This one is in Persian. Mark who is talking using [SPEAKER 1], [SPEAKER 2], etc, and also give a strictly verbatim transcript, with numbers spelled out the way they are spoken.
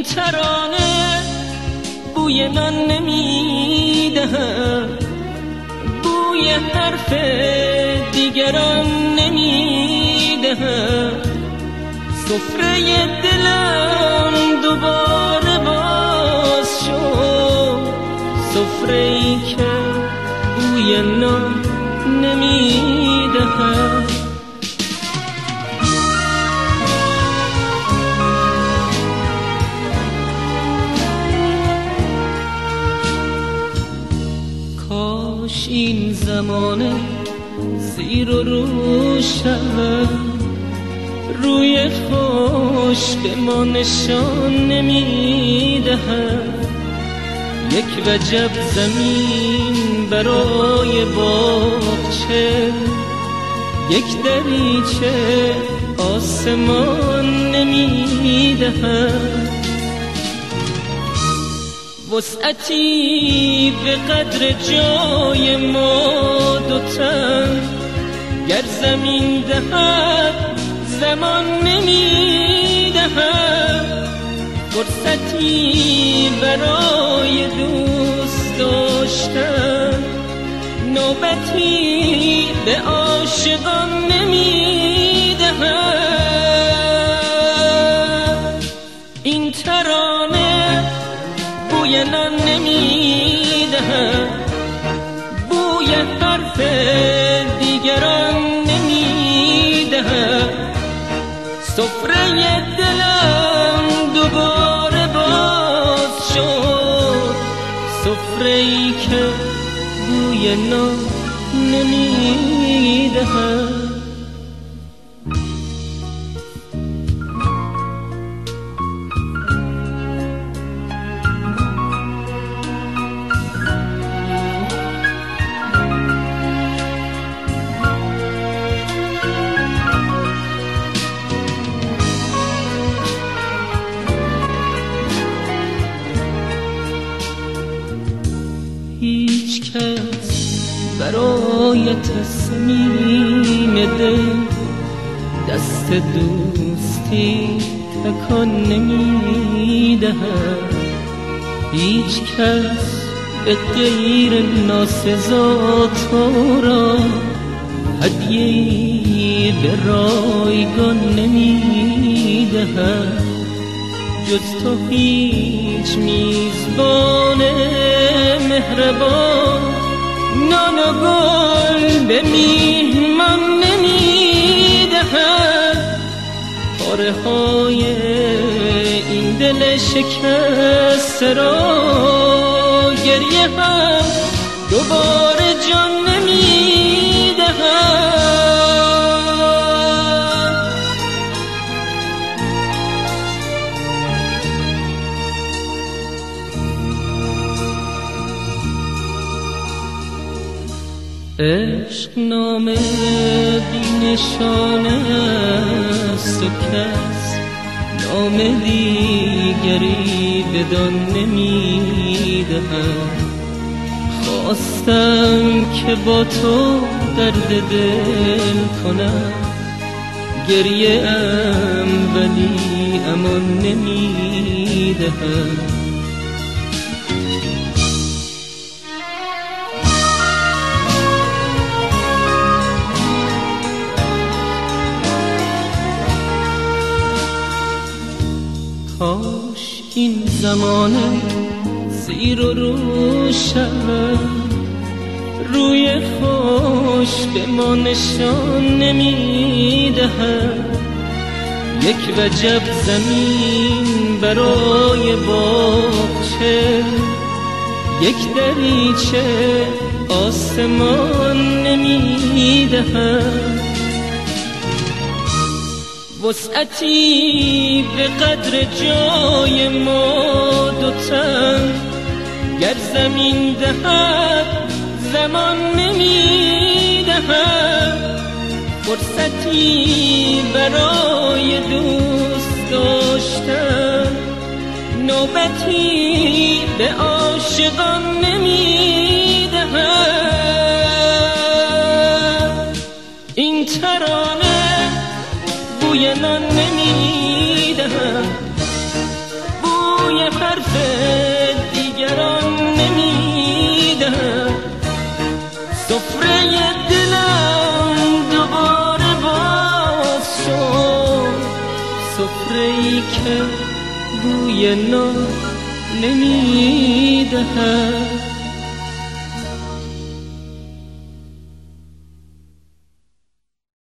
[SPEAKER 1] ترانه بوی نان نمیدهد، بوی حرف دیگران نمیدهد. سفره دلم دوباره باز شد، سفره ای که بوی نان نمیدهد. کاش این زمانه زیر و رو شود، روی خوش به ما نشان نمیدهد. یک وجب زمین برای باغچه، یک دریچه آسمان نمیدهد. وسعتی به قدر جای ما دوتن، گر زمین دهد زمان نمیدهد. فرصتی برای دوست داشتن، نوبتی به عاشقان نمیدهد. این ترانه بوی نان نمیدهد، بوی حرف دیگران نمیدهد. سفره دلم دوباره باز شد، سفره ای که بوی نان نمیدهد. هیچ کس برای تصمیم دل دست دوستی تکان نمیدهد. هیچ کس به غیر ناسزا تو را هدیه‌ای به رایگان نمیدهد. جز تو هیچ میزبان مهربان نان و گل به میهمان نمیدهد. پاره های این دل شکسته را گریه هم دوباره جان نمیدهد. عشق نامه بی نشانه است و کس نام دیگری بدان نمیدهد. خواستم که با تو درد دل کنم، گریه ام ولی امان نمیدهد. کاش این زمانه زیر و رو شود، روی خوش به ما نشان نمیدهد. یک وجب زمین برای باغچه، یک دریچه آسمان نمیدهد. وسعتی به قدر جای ما دوتن، گر زمین دهد زمان نمیدهد. فرصتی برای دوست داشتن، نوبتی به عاشقان نمیدهد. این ترانه بوی نان نمیدهد، بوی سفره دلم دوباره باز شد، سفره ای که بوی نو نمیدهد.